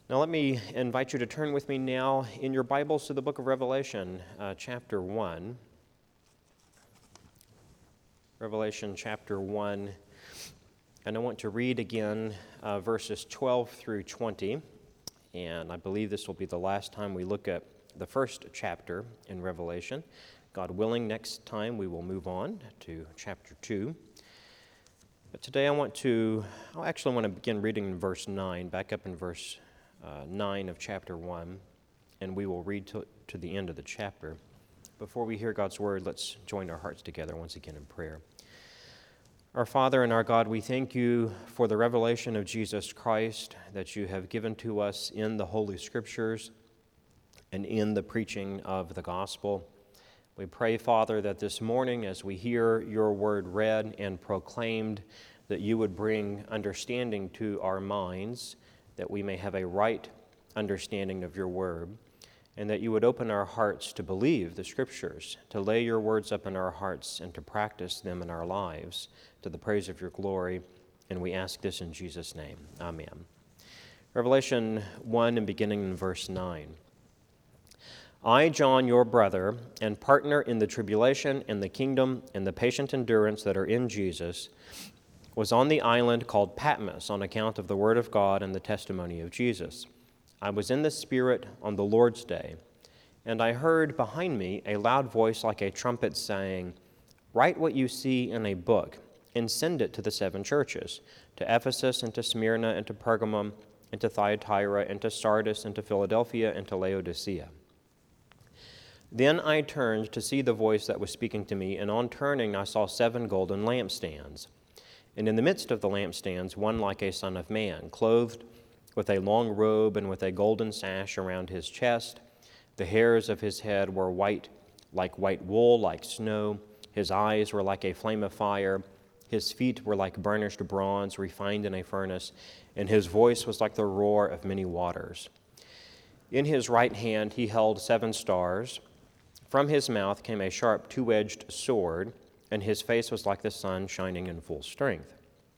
Now let me invite you to turn with me now in your Bibles to the book of Revelation, chapter 1. Revelation chapter 1, and I want to read again verses 12 through 20, and I believe this will be the last time we look at the first chapter in Revelation. God willing, next time we will move on to chapter 2. But today I actually want to begin reading in verse 9, back up in verse 9 of chapter 1, and we will read to the end of the chapter. Before we hear God's word, let's join our hearts together once again in prayer. Our Father and our God, we thank you for the revelation of Jesus Christ that you have given to us in the Holy Scriptures and in the preaching of the gospel. We pray, Father, that this morning as we hear your word read and proclaimed, that you would bring understanding to our minds, that we may have a right understanding of your word, and that you would open our hearts to believe the Scriptures, to lay your words up in our hearts and to practice them in our lives to the praise of your glory. And we ask this in Jesus' name. Amen. Revelation 1 and beginning in verse 9. I, John, your brother, and partner in the tribulation and the kingdom and the patient endurance that are in Jesus, was on the island called Patmos on account of the word of God and the testimony of Jesus. I was in the Spirit on the Lord's day, and I heard behind me a loud voice like a trumpet saying, "Write what you see in a book, and send it to the 7 churches, to Ephesus, and to Smyrna, and to Pergamum, and to Thyatira, and to Sardis, and to Philadelphia, and to Laodicea." Then I turned to see the voice that was speaking to me, and on turning I saw 7 golden lampstands. And in the midst of the lampstands, one like a son of man, clothed with a long robe and with a golden sash around his chest. The hairs of his head were white, like white wool, like snow. His eyes were like a flame of fire. His feet were like burnished bronze refined in a furnace, and his voice was like the roar of many waters. In his right hand he held 7 stars. From his mouth came a sharp 2-edged sword, and his face was like the sun shining in full strength.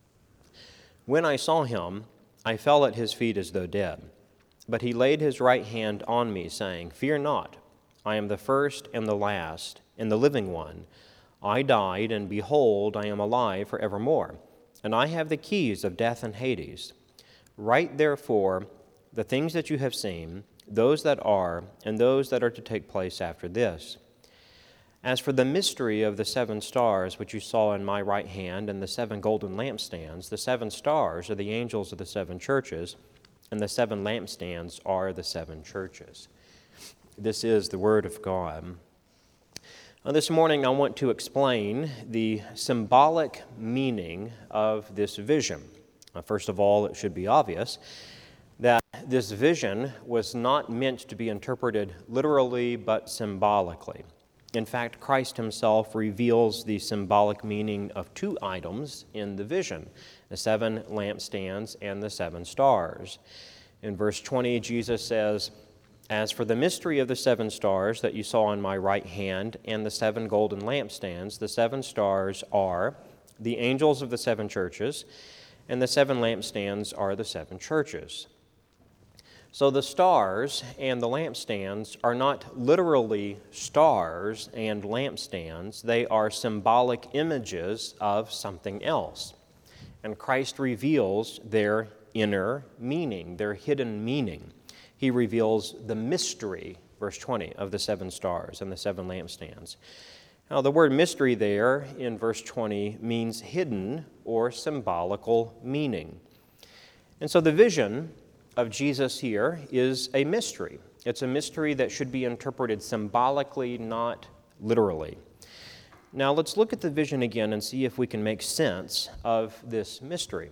When I saw him, I fell at his feet as though dead. But he laid his right hand on me, saying, "Fear not, I am the first and the last, and the living one. I died, and behold, I am alive forevermore, and I have the keys of death and Hades. Write therefore the things that you have seen, those that are, and those that are to take place after this. As for the mystery of the 7 stars which you saw in my right hand and the 7 golden lampstands, the 7 stars are the angels of the 7 churches, and the 7 lampstands are the 7 churches." This is the word of God. This morning I want to explain the symbolic meaning of this vision. First of all, it should be obvious that this vision was not meant to be interpreted literally but symbolically. In fact, Christ himself reveals the symbolic meaning of 2 items in the vision, the 7 lampstands and the 7 stars. In verse 20, Jesus says, "As for the mystery of the 7 stars that you saw in my right hand and the 7 golden lampstands, the 7 stars are the angels of the 7 churches, and the 7 lampstands are the 7 churches." So the stars and the lampstands are not literally stars and lampstands. They are symbolic images of something else. And Christ reveals their inner meaning, their hidden meaning. He reveals the mystery, verse 20, of the 7 stars and the 7 lampstands. Now, the word mystery there in verse 20 means hidden or symbolical meaning. And so the vision of Jesus here is a mystery. It's a mystery that should be interpreted symbolically, not literally. Now let's look at the vision again and see if we can make sense of this mystery.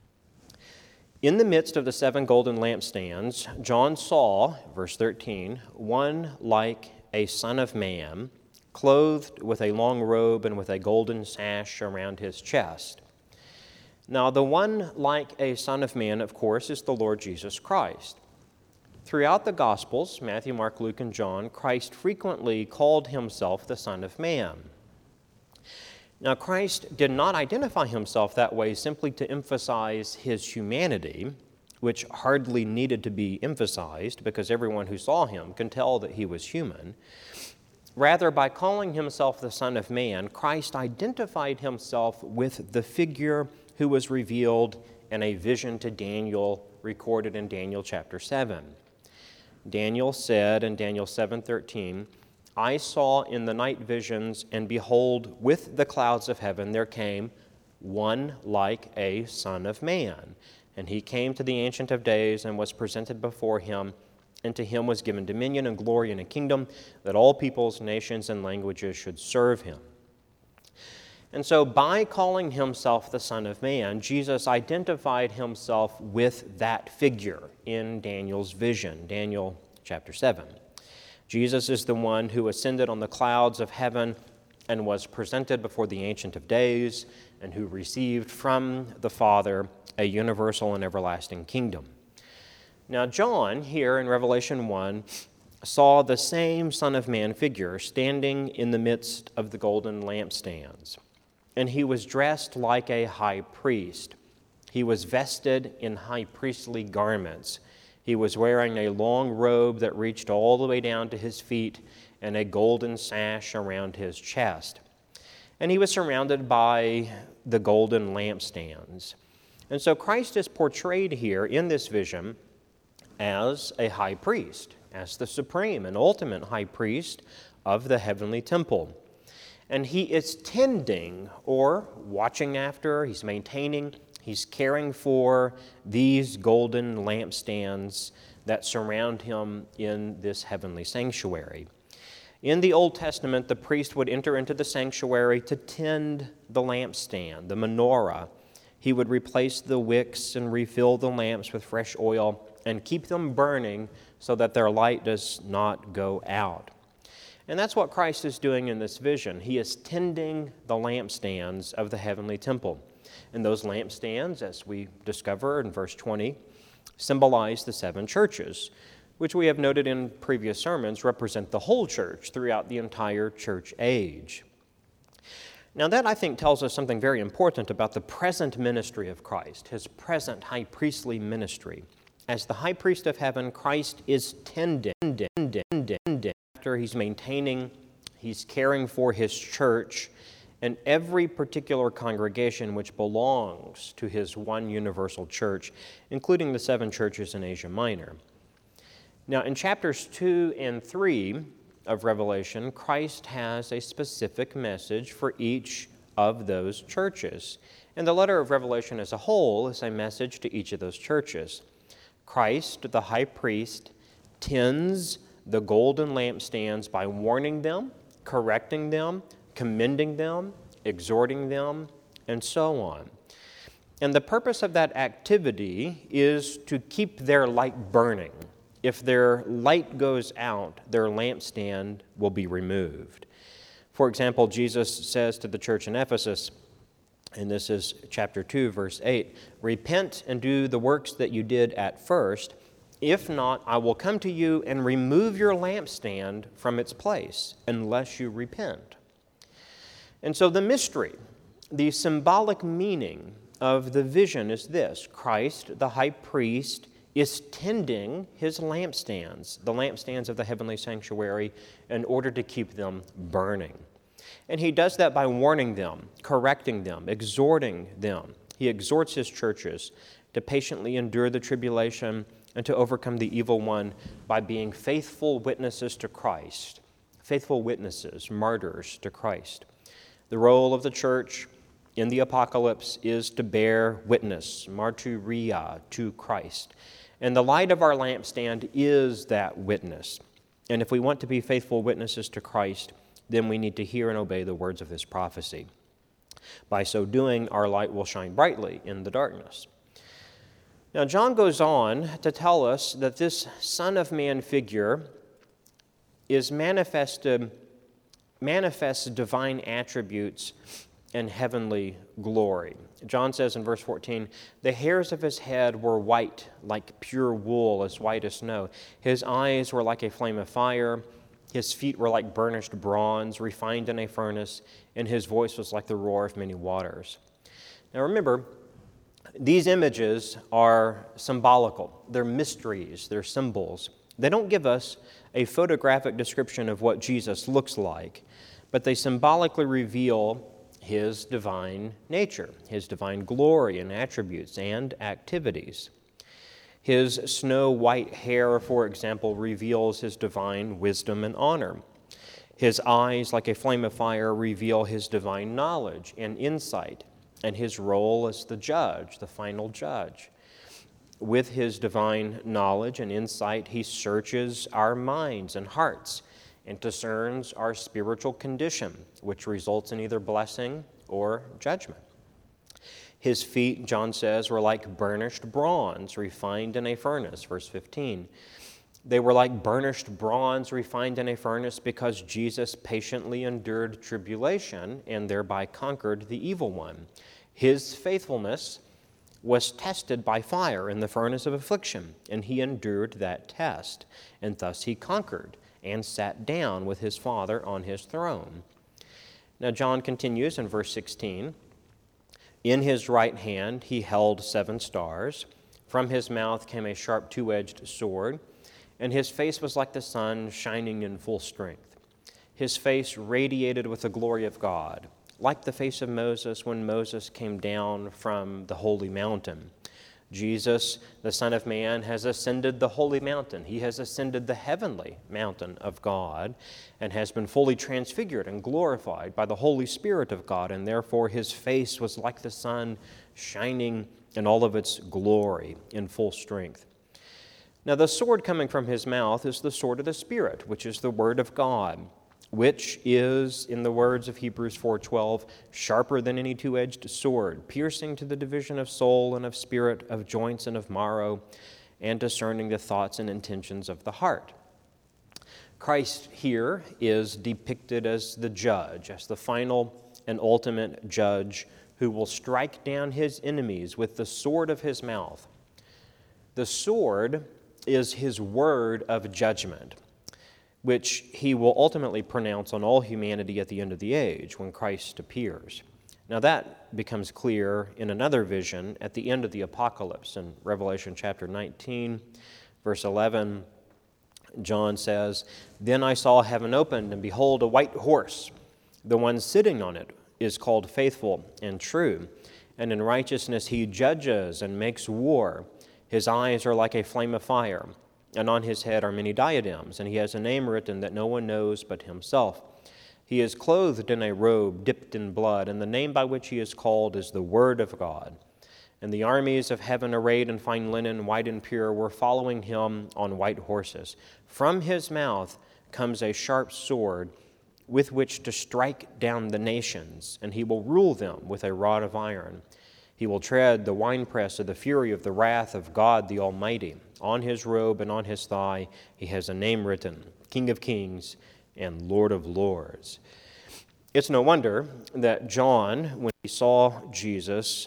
In the midst of the 7 golden lampstands, John saw, verse 13, one like a son of man, clothed with a long robe and with a golden sash around his chest. Now, the one like a son of man, of course, is the Lord Jesus Christ. Throughout the Gospels, Matthew, Mark, Luke, and John, Christ frequently called himself the Son of Man. Now, Christ did not identify himself that way simply to emphasize his humanity. which hardly needed to be emphasized because everyone who saw him can tell that he was human. Rather, by calling himself the Son of Man, Christ identified himself with the figure who was revealed in a vision to Daniel, recorded in Daniel chapter 7. Daniel said in Daniel 7:13, I saw in the night visions, and behold, with the clouds of heaven there came one like a Son of Man. And he came to the Ancient of Days and was presented before him, and to him was given dominion and glory and a kingdom, that all peoples, nations, and languages should serve him. And so by calling himself the Son of Man, Jesus identified himself with that figure in Daniel's vision, Daniel chapter 7. Jesus is the one who ascended on the clouds of heaven and was presented before the Ancient of Days, and who received from the Father a universal and everlasting kingdom. Now, John, here in Revelation 1, saw the same Son of Man figure standing in the midst of the golden lampstands. And he was dressed like a high priest. He was vested in high priestly garments. He was wearing a long robe that reached all the way down to his feet and a golden sash around his chest. And he was surrounded by the golden lampstands. And so Christ is portrayed here in this vision as a high priest, as the supreme and ultimate high priest of the heavenly temple. And he is tending or watching after, he's maintaining, he's caring for these golden lampstands that surround him in this heavenly sanctuary. In the Old Testament, the priest would enter into the sanctuary to tend the lampstand, the menorah. He would replace the wicks and refill the lamps with fresh oil and keep them burning so that their light does not go out. And that's what Christ is doing in this vision. He is tending the lampstands of the heavenly temple. And those lampstands, as we discover in verse 20, symbolize the seven churches, which we have noted in previous sermons represent the whole church throughout the entire church age. Now that, I think, tells us something very important about the present ministry of Christ, his present high priestly ministry. As the high priest of heaven, Christ is tending, after he's maintaining, he's caring for his church and every particular congregation which belongs to his one universal church, including the seven churches in Asia Minor. Now, in chapters 2 and 3 of Revelation, Christ has a specific message for each of those churches. And the letter of Revelation as a whole is a message to each of those churches. Christ, the high priest, tends the golden lampstands by warning them, correcting them, commending them, exhorting them, and so on. And the purpose of that activity is to keep their light burning. If their light goes out, their lampstand will be removed. For example, Jesus says to the church in Ephesus, and this is chapter 2, verse 8, "Repent and do the works that you did at first. If not, I will come to you and remove your lampstand from its place, unless you repent." And so the mystery, the symbolic meaning of the vision is this: Christ, the high priest, is tending his lampstands, the lampstands of the heavenly sanctuary, in order to keep them burning. And he does that by warning them, correcting them, exhorting them. He exhorts his churches to patiently endure the tribulation and to overcome the evil one by being faithful witnesses to Christ, faithful witnesses, martyrs to Christ. The role of the church in the apocalypse is to bear witness, martyria, to Christ. And the light of our lampstand is that witness. And if we want to be faithful witnesses to Christ, then we need to hear and obey the words of this prophecy. By so doing, our light will shine brightly in the darkness. Now, John goes on to tell us that this Son of Man figure manifests divine attributes and heavenly glory. John says in verse 14, "The hairs of his head were white, like pure wool, as white as snow. His eyes were like a flame of fire. His feet were like burnished bronze, refined in a furnace, and his voice was like the roar of many waters." Now remember, These images are symbolical. They're mysteries. They're symbols. They don't give us a photographic description of what Jesus looks like, but they symbolically reveal his divine nature, his divine glory and attributes and activities. His snow-white hair, for example, reveals his divine wisdom and honor. His eyes, like a flame of fire, reveal his divine knowledge and insight, and his role as the judge, the final judge. With his divine knowledge and insight, he searches our minds and hearts and discerns our spiritual condition, which results in either blessing or judgment. His feet, John says, were like burnished bronze refined in a furnace, verse 15. They were like burnished bronze refined in a furnace because Jesus patiently endured tribulation and thereby conquered the evil one. His faithfulness was tested by fire in the furnace of affliction, and he endured that test, and thus he conquered and sat down with his Father on his throne. Now John continues in verse 16, "In his right hand he held 7 stars. From his mouth came a sharp two-edged sword, and his face was like the sun shining in full strength. His face radiated with the glory of God, like the face of Moses when Moses came down from the holy mountain." Jesus, the Son of Man, has ascended the holy mountain. He has ascended the heavenly mountain of God and has been fully transfigured and glorified by the Holy Spirit of God, and therefore his face was like the sun shining in all of its glory in full strength. Now the sword coming from his mouth is the sword of the Spirit, which is the Word of God, which is, in the words of Hebrews 4:12, sharper than any two-edged sword, piercing to the division of soul and of spirit, of joints and of marrow, and discerning the thoughts and intentions of the heart. Christ here is depicted as the judge, as the final and ultimate judge who will strike down his enemies with the sword of his mouth. The sword is his word of judgment, which he will ultimately pronounce on all humanity at the end of the age when Christ appears. Now that becomes clear in another vision at the end of the apocalypse. In Revelation chapter 19, verse 11, John says, "Then I saw heaven opened, and behold, a white horse. The one sitting on it is called Faithful and True, and in righteousness he judges and makes war. His eyes are like a flame of fire, and on his head are many diadems, and he has a name written that no one knows but himself. He is clothed in a robe dipped in blood, and the name by which he is called is the Word of God. And the armies of heaven, arrayed in fine linen, white and pure, were following him on white horses. From his mouth comes a sharp sword with which to strike down the nations, and he will rule them with a rod of iron. He will tread the winepress of the fury of the wrath of God the Almighty. On his robe and on his thigh he has a name written, King of Kings and Lord of Lords." It's no wonder that John, when he saw Jesus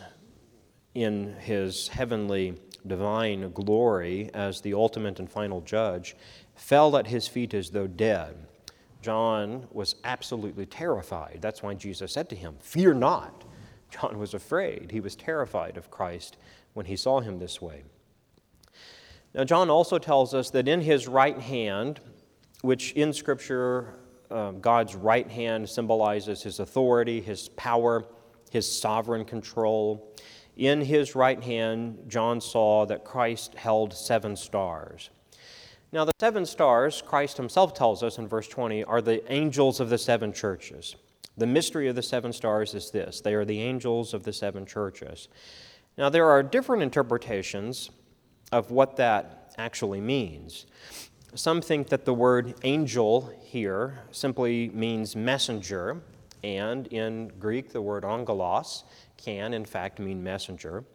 in his heavenly divine glory as the ultimate and final judge, fell at his feet as though dead. John was absolutely terrified. That's why Jesus said to him, "Fear not." John was afraid. He was terrified of Christ when he saw him this way. Now, John also tells us that in his right hand, which in Scripture, God's right hand symbolizes his authority, his power, his sovereign control. In his right hand, John saw that Christ held 7 stars. Now, the 7 stars, Christ himself tells us in verse 20, are the angels of the 7 churches. The mystery of the 7 stars is this: they are the angels of the 7 churches. Now, there are different interpretations of what that actually means. Some think that the word angel here simply means messenger, and in Greek, the word angelos can, in fact, mean messenger.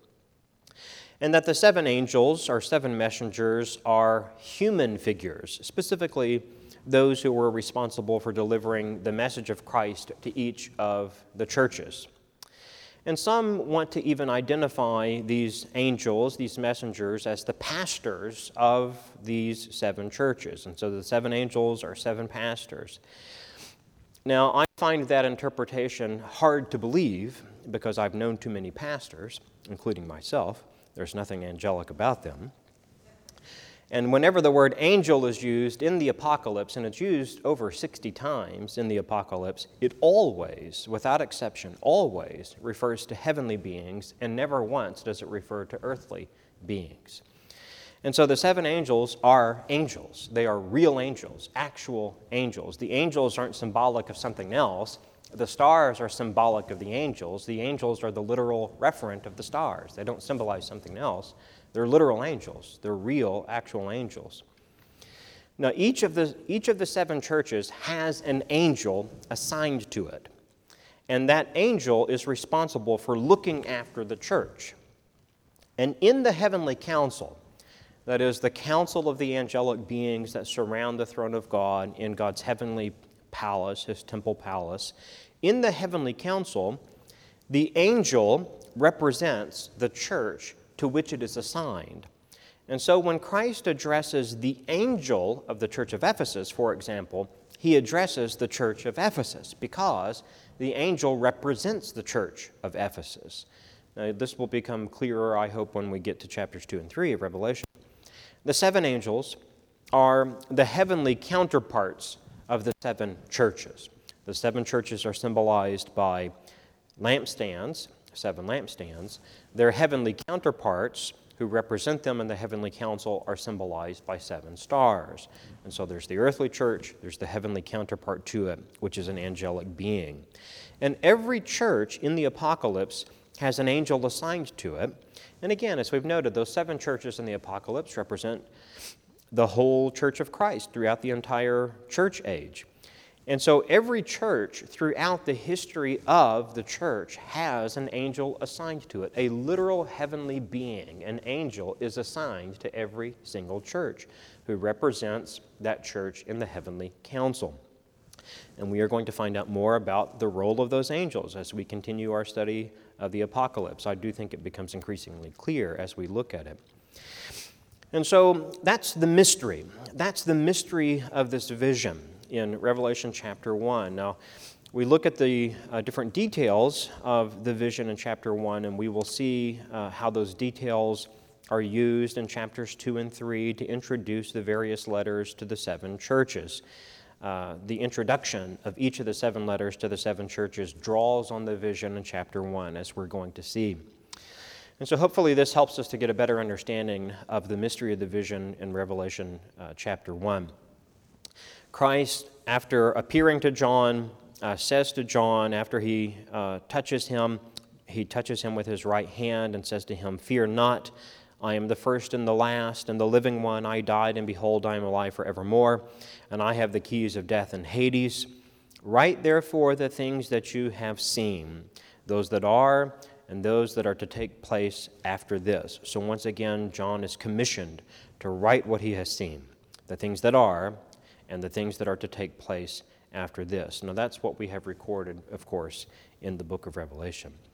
And that the 7 angels, or 7 messengers, are human figures, specifically those who were responsible for delivering the message of Christ to each of the churches. And some want to even identify these angels, these messengers, as the pastors of these 7 churches. And so the 7 angels are 7 pastors. Now, I find that interpretation hard to believe because I've known too many pastors, including myself. There's nothing angelic about them. And whenever the word angel is used in the Apocalypse, and it's used over 60 times in the Apocalypse, it always, without exception, always refers to heavenly beings, and never once does it refer to earthly beings. And so the seven angels are angels. They are real angels, actual angels. The angels aren't symbolic of something else. The stars are symbolic of the angels. The angels are the literal referent of the stars. They don't symbolize something else. They're literal angels. They're real, actual angels. Now, each of the seven churches has an angel assigned to it. And that angel is responsible for looking after the church. And in the heavenly council, that is, the council of the angelic beings that surround the throne of God in God's heavenly palace, his temple palace, in the heavenly council, the angel represents the church to which it is assigned. And so when Christ addresses the angel of the church of Ephesus, for example, he addresses the church of Ephesus because the angel represents the church of Ephesus. Now, this will become clearer, I hope, when we get to chapters 2 and 3 of Revelation. The seven angels are the heavenly counterparts of the seven churches. The seven churches are symbolized by lampstands, seven lampstands. Their heavenly counterparts, who represent them in the heavenly council, are symbolized by seven stars. And so there's the earthly church, there's the heavenly counterpart to it, which is an angelic being. And every church in the Apocalypse has an angel assigned to it. And again, as we've noted, those seven churches in the Apocalypse represent the whole church of Christ throughout the entire church age. And so every church throughout the history of the church has an angel assigned to it. A literal heavenly being, an angel, is assigned to every single church who represents that church in the heavenly council. And we are going to find out more about the role of those angels as we continue our study of the Apocalypse. I do think it becomes increasingly clear as we look at it. And so that's the mystery. That's the mystery of this vision in Revelation chapter 1. Now, we look at the different details of the vision in chapter 1, and we will see how those details are used in chapters 2 and 3 to introduce the various letters to the seven churches. The introduction of each of the seven letters to the seven churches draws on the vision in chapter 1, as we're going to see. And so hopefully this helps us to get a better understanding of the mystery of the vision in Revelation chapter 1. Christ, after appearing to John, says to John, after he touches him with his right hand and says to him, "Fear not, I am the first and the last and the living one. I died, and behold, I am alive forevermore, and I have the keys of death and Hades. Write therefore the things that you have seen, those that are and those that are to take place after this." So once again, John is commissioned to write what he has seen, the things that are and the things that are to take place after this. Now that's what we have recorded, of course, in the book of Revelation.